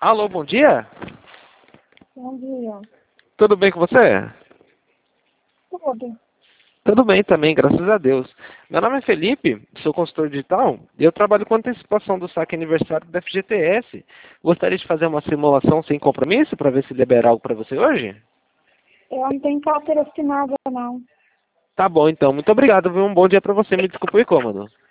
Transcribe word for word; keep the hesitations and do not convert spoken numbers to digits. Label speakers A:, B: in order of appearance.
A: Alô, bom dia?
B: Bom dia.
A: Tudo bem com você?
B: Tudo.
A: Tudo bem também, graças a Deus. Meu nome é Felipe, sou consultor digital e eu trabalho com antecipação do saque aniversário da F G T S. Gostaria de fazer uma simulação sem compromisso para ver se libera algo para você hoje?
B: Eu não tenho carteira assinada, não.
A: Tá bom, então. Muito obrigado, viu? Um bom dia para você. Me desculpe o incômodo.